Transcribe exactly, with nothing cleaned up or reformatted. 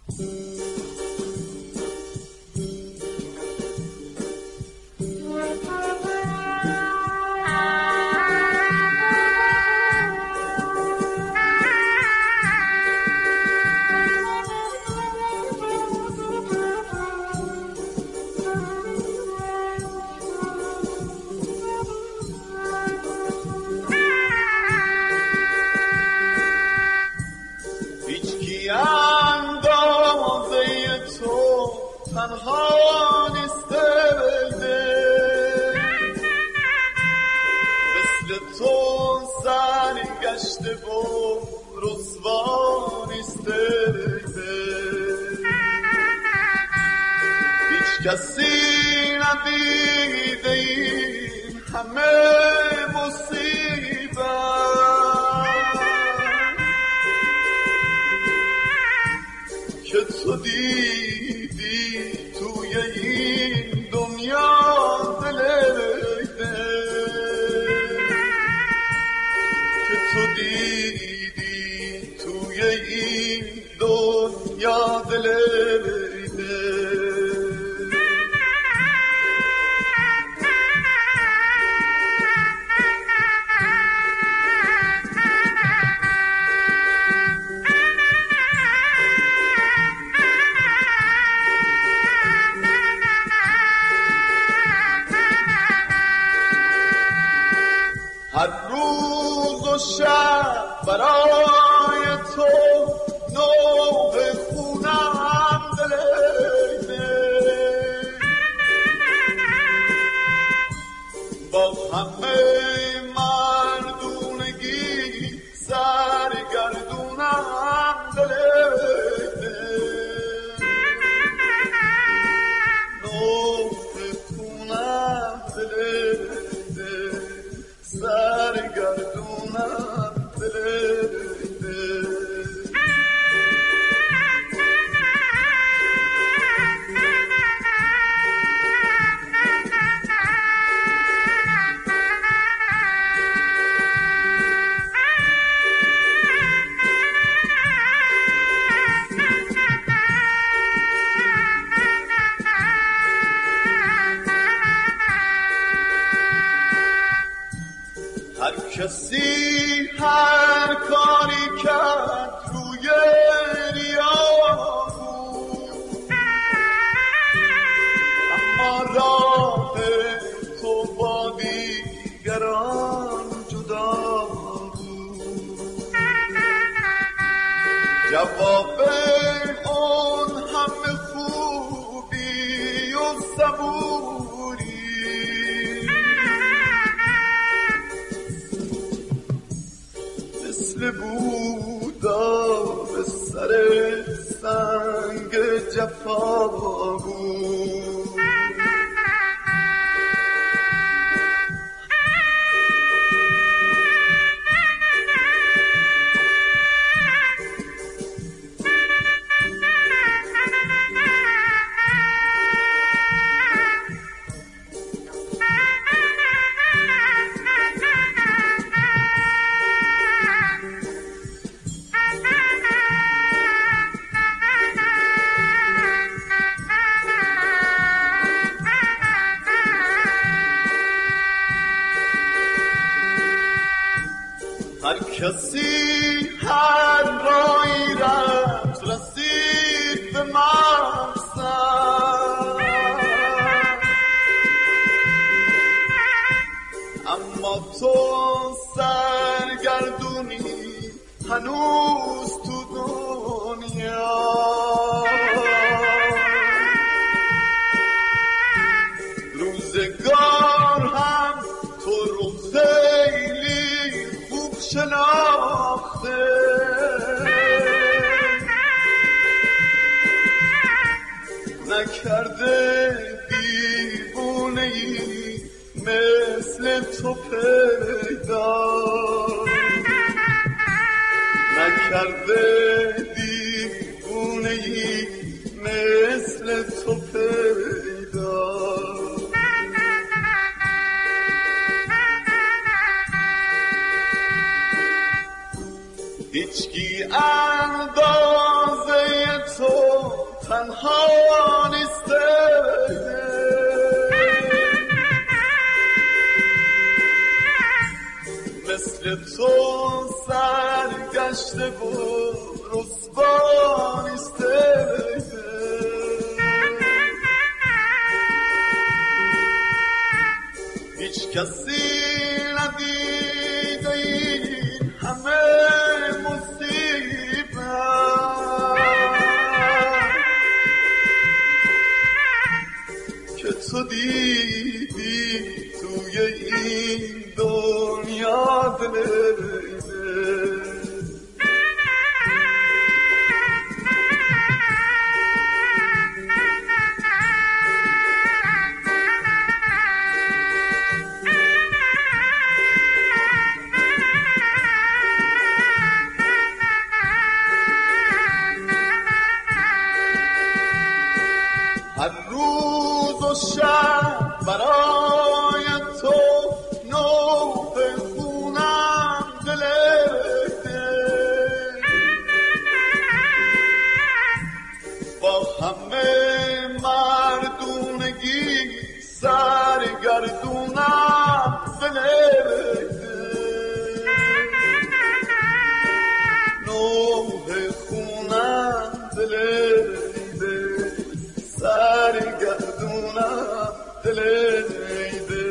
تنها نیسته مثل تو سرگشته و رسوا نیسته هیچ کسی ندیده این همه مصیبت که تو دیدی توی این دنیا دلیده که تو دیدی توی این دنیا دلیده هر روز و شب برای تو نوبه خونم دلیده با همه مردونگی سرگردونم دلیده نوبه خونم دلیده سرگردونم دلیده هر کسی هر کاری کرد روی ریا بود اما راه تو با دیگران جدا بود جواب اون همه خوبی و صبوری مثل بودا به سر سنگ جفا بود هر کسی هر رایی رفت رسید به مقصد اما تو سرگردونی هنوز تو دنیا روزگار هم تو رو خیلی خوب شناخته نکرده دیوونه‌ای مثل تو پیدا نکرده دیوونه‌ای مثل تو پیدا هیچکی اندازه تو تنها نیسته مثل تو سرگشته و رسوا نیسته هیچ کسی ندیده این همه مصیبت که تو دیدی توی این دنیا دلیده هر روز و شب برای تو نوبه خونم دلته با همه مردونگی سرگردونم دلته نوبه خونم دلته سرگردونم دلیده